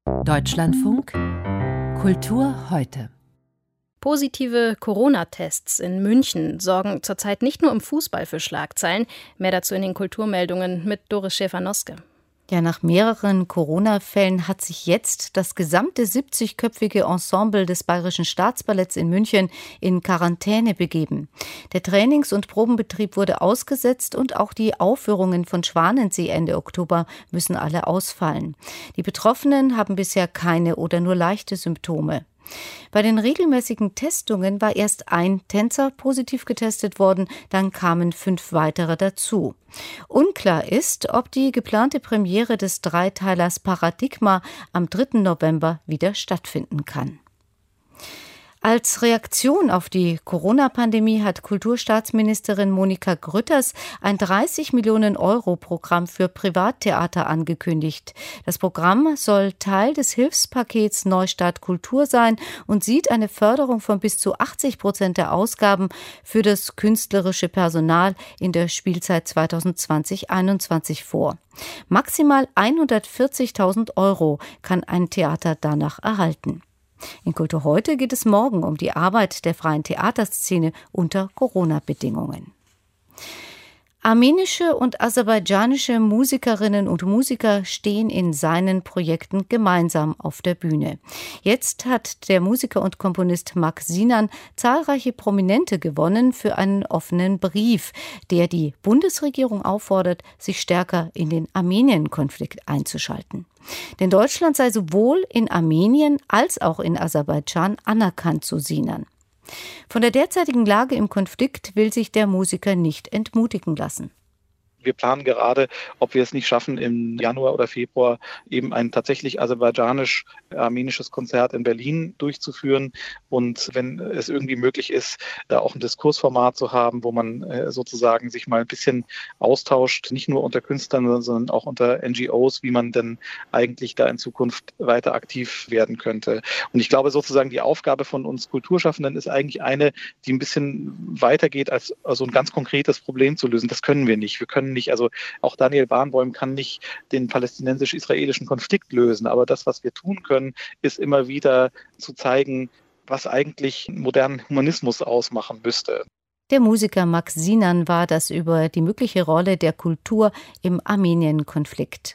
Deutschlandfunk Kultur heute. Positive Corona-Tests in München sorgen zurzeit nicht nur im Fußball für Schlagzeilen. Mehr dazu in den Kulturmeldungen mit Doris Schäfer-Noske. Ja, nach mehreren Corona-Fällen hat sich jetzt das gesamte 70-köpfige Ensemble des Bayerischen Staatsballetts in München in Quarantäne begeben. Der Trainings- und Probenbetrieb wurde ausgesetzt und auch die Aufführungen von Schwanensee Ende Oktober müssen alle ausfallen. Die Betroffenen haben bisher keine oder nur leichte Symptome. Bei den regelmäßigen Testungen war erst ein Tänzer positiv getestet worden, dann kamen 5 weitere dazu. Unklar ist, ob die geplante Premiere des Dreiteilers Paradigma am 3. November wieder stattfinden kann. Als Reaktion auf die Corona-Pandemie hat Kulturstaatsministerin Monika Grütters ein 30 Millionen Euro Programm für Privattheater angekündigt. Das Programm soll Teil des Hilfspakets Neustart Kultur sein und sieht eine Förderung von bis zu 80% der Ausgaben für das künstlerische Personal in der Spielzeit 2020-21 vor. Maximal 140.000 Euro kann ein Theater danach erhalten. In Kultur heute geht es morgen um die Arbeit der freien Theaterszene unter Corona-Bedingungen. Armenische und aserbaidschanische Musikerinnen und Musiker stehen in seinen Projekten gemeinsam auf der Bühne. Jetzt hat der Musiker und Komponist Max Sinan zahlreiche Prominente gewonnen für einen offenen Brief, der die Bundesregierung auffordert, sich stärker in den Armenien-Konflikt einzuschalten. Denn Deutschland sei sowohl in Armenien als auch in Aserbaidschan anerkannt, so Sinan. Von der derzeitigen Lage im Konflikt will sich der Musiker nicht entmutigen lassen. Wir planen gerade, ob wir es nicht schaffen, im Januar oder Februar eben ein tatsächlich aserbaidschanisch-armenisches Konzert in Berlin durchzuführen. Und wenn es irgendwie möglich ist, da auch ein Diskursformat zu haben, wo man sozusagen sich mal ein bisschen austauscht, nicht nur unter Künstlern, sondern auch unter NGOs, wie man denn eigentlich da in Zukunft weiter aktiv werden könnte. Und ich glaube sozusagen, die Aufgabe von uns Kulturschaffenden ist eigentlich eine, die ein bisschen weitergeht, als so ein ganz konkretes Problem zu lösen. Das können wir nicht. Wir können nicht, also auch Daniel Barenboim kann nicht den palästinensisch-israelischen Konflikt lösen, aber das, was wir tun können, ist immer wieder zu zeigen, was eigentlich modernen Humanismus ausmachen müsste. Der Musiker Max Sinan war das über die mögliche Rolle der Kultur im Armenien-Konflikt.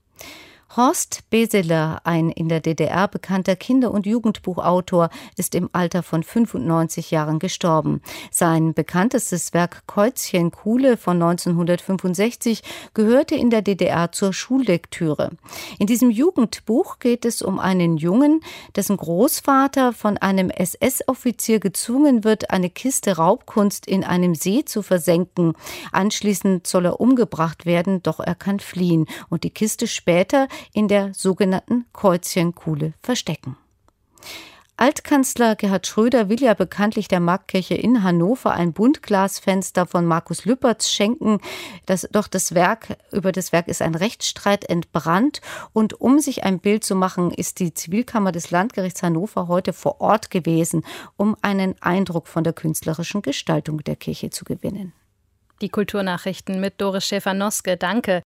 Horst Beseler, ein in der DDR bekannter Kinder- und Jugendbuchautor, ist im Alter von 95 Jahren gestorben. Sein bekanntestes Werk Käuzchen Kuhle von 1965 gehörte in der DDR zur Schullektüre. In diesem Jugendbuch geht es um einen Jungen, dessen Großvater von einem SS-Offizier gezwungen wird, eine Kiste Raubkunst in einem See zu versenken. Anschließend soll er umgebracht werden, doch er kann fliehen und die Kiste später in der sogenannten Käuzchenkuhle verstecken. Altkanzler Gerhard Schröder will ja bekanntlich der Marktkirche in Hannover ein Buntglasfenster von Markus Lüpertz schenken. Doch über das Werk ist ein Rechtsstreit entbrannt. Und um sich ein Bild zu machen, ist die Zivilkammer des Landgerichts Hannover heute vor Ort gewesen, um einen Eindruck von der künstlerischen Gestaltung der Kirche zu gewinnen. Die Kulturnachrichten mit Doris Schäfer-Noske. Danke.